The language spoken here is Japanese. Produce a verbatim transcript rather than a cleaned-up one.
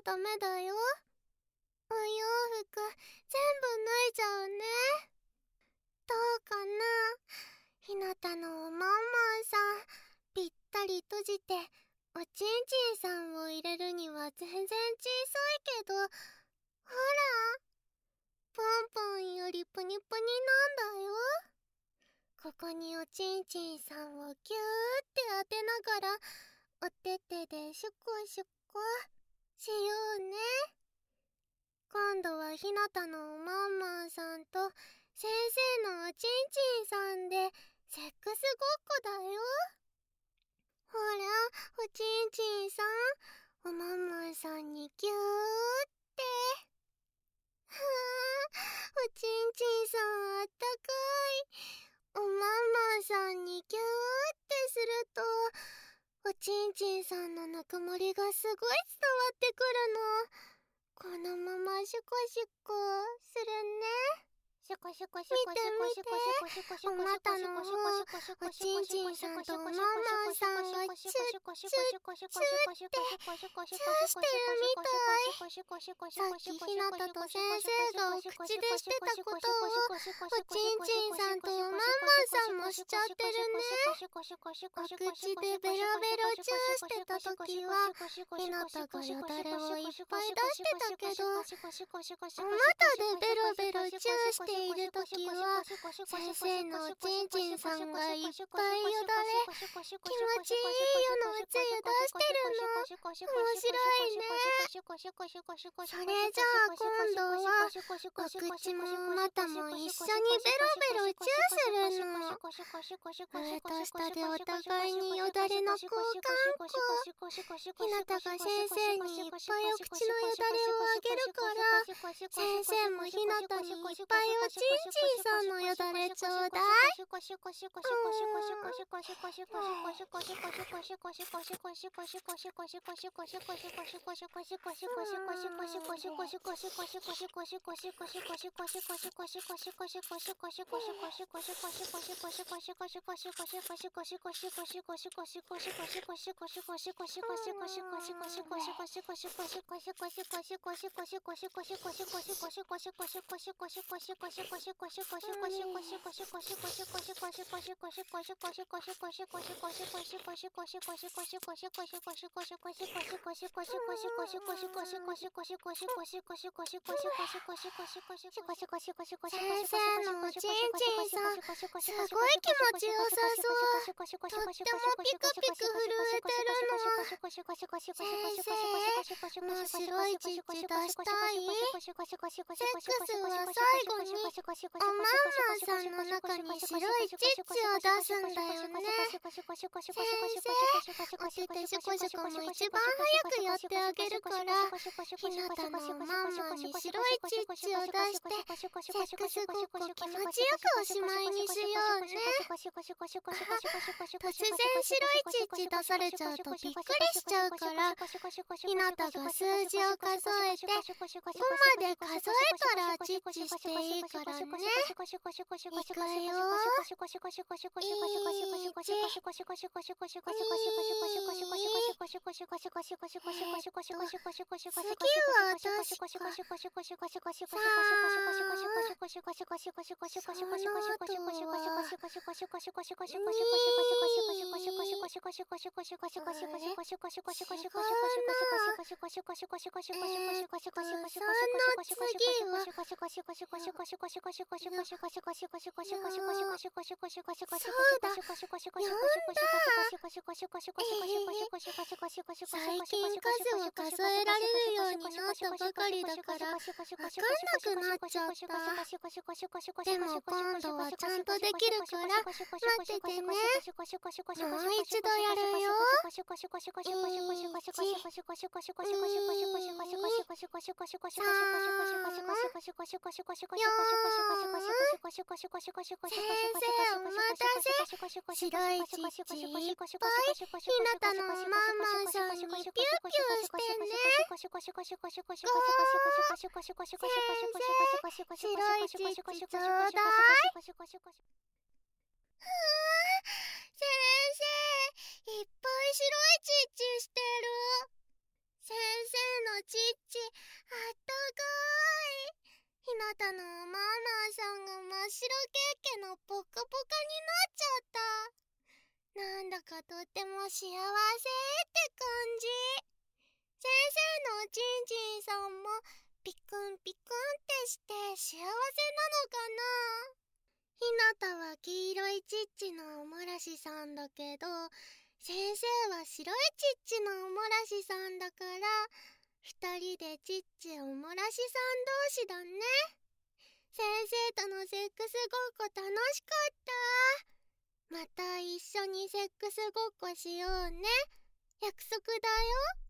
ダメだよ。お洋服全部脱いじゃうね。どうかな。ひなたのおまんまんさん、ぴったり閉じておちんちんさんを入れるには全然小さいけど、ほら、ポンポンよりプニプニなんだよ。ここにおちんちんさんをギューって当てながらおててでシュコシュコしようね。今度はひなたのおまんまんさんと先生のおちんちんさんでセックスごっこだよ。ほら、おちんちんさん、おまんまんさんにギューって。はあ、おちんちんさんあったかい。おまんまんさんにギューってすると、おちんちんさんのぬくもりがすごい伝わってくるの。このままシュコシュコするね。シュコシュコシュコシュコシュコシュコシュコシュコ、お股の方、おちんちんさんとおまんまんさんがチュッチュッチュッチュッってチューしてるみたい。さっきひなたと先生がお口でしてたことをおちんちんさんとおまんまんさんもしちゃってるね。お口でベロベロチューしてた時はひなたがよだれをいっぱい出してたけど、お股でベロベロチューしているときは先生のおちんちんさんがいっぱいよだれ、気持ちいいよのおつゆ出してるの。面白いね。それじゃあ今度はお口もお股も一緒にベロベロチューするの。上と下でお互いによだれの交換こ。ひなたが先生にいっぱいお口のよだれをあげるから、先生もひなたにいっぱいおちんちんさんのよだれちょうだい。先生のおちんちんさん、すごい気持ちよさそう。とってもピクピク震えてるの。先生、もう白いチッチ出したい？セックスは最後におまんまんさんの中に白いチッチを出すんだよね。先生、おててシュコシュコも一番早くやってあげるから、ひなたのおまんまんに白いチッチを出して、セックスごっこ気持ちよくおしまいにしようね。突然白いチッチ出されちゃうとびっくりしちゃうから、ひなたが数字を数えてごまで数えたらチッチしていいからね。いくよ。次は確かさあ、その後最近数を数えられるようになったばかりだからわかんなくなっちゃった。でも今度はちゃんとできるから待っててね。もう一度やるよ。先生お待たせ。白いチッチいっぱいひなたのおまんまんさんにピューピューしてね。先生、白いチッチちょうだい。ふぅ、先生いっぱい白いチッチしてる。 先生のチッチ、あったかい。ひなたのママさんが真っ白ケーキのポカポカになっちゃった。なんだかとっても幸せって感じ。先生のチンチンさんもピクンピクンってして幸せなのかな。ひなたは黄色いチッチのおもらしさんだけど、先生は白いチッチのおもらしさんだから、二人でチッチおもらしさん同士だね。先生とのセックスごっこ楽しかった。また一緒にセックスごっこしようね。約束だよ。